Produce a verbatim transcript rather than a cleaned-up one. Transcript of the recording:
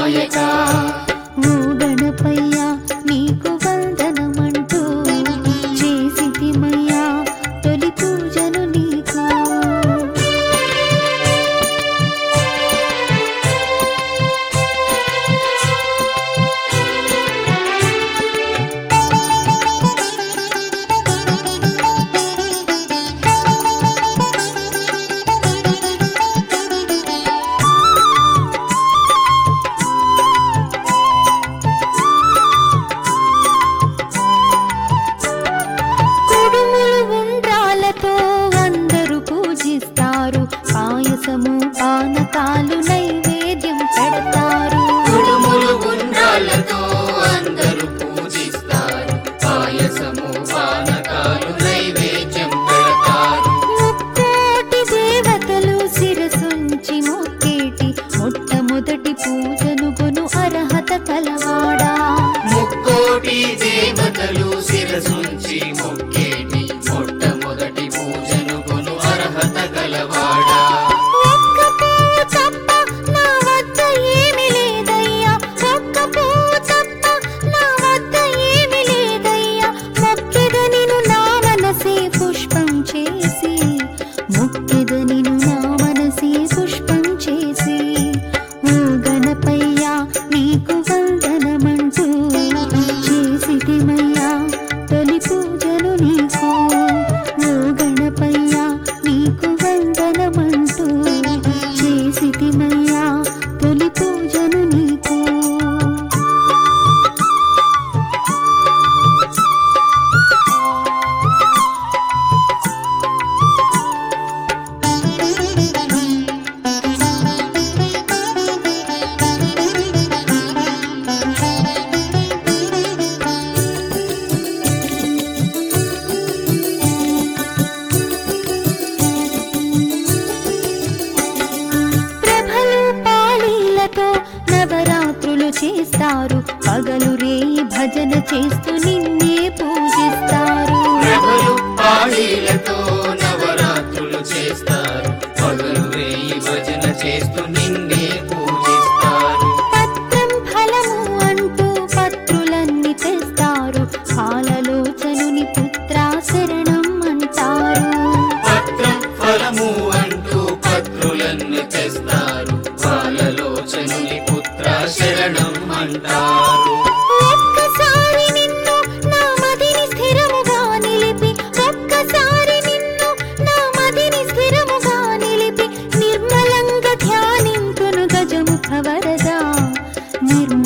నాయక ఓ గణపయ్యా నీకు వందనమంటూ చేసితిమయ్యా తొలి పూజను నీకు. పాయసము పానకాలు నైవేద్యం పెడతారు. కుడుములు గుండ్రాలతో అందరూ పూజిస్తారు. పాయసము పానకాలు నైవేద్యం పెడతారు. ముక్కోటి దేవతలు శిరసుంచి మొక్కేటి మొట్టమొదటి పూజను కొను అర్హత కలవాడా. ముక్కోటి దేవతలు శిరసుంచి మొక్కేటి మొట్టమొదటి పూజను కొను అర్హత గలవాడా. నీకు వందనమంటూ చేసితిమయ్యా తొలి పూజను నీకు. ఓ గణపయ్యా నీకు వందనమంటూ చేసితిమయ్యా తొలి పూజను నీకు. నవరాత్రులు చేస్తారు పగలు రేయి భజన చేస్తూ నిన్నే పూజిస్తారు. ప్రభులు పాళీలతో నవరాత్రులు చేస్తారు. పగలు రేయి భజన చేస్తూ నిన్నే పూజిస్తారు. పత్రం ఫలము అంటూ పత్రులన్నీ తెస్తారు. పాలలోచనుని పుత్ర శరణం అంటారు. పత్రం ఫలము అంటూ పత్రులన్నీ తెస్తారు. పాలలోచనుని పుత్ర శరణం అంటారు. ఒక్కసారి నిన్ను నా మదిని స్థిరముగా నిలిపి ఒక్కసారి నిన్ను నా మదిని స్థిరముగా నిలిపి నిర్మలంగా ధ్యానింతును గజముఖ వరదా. నిర్మ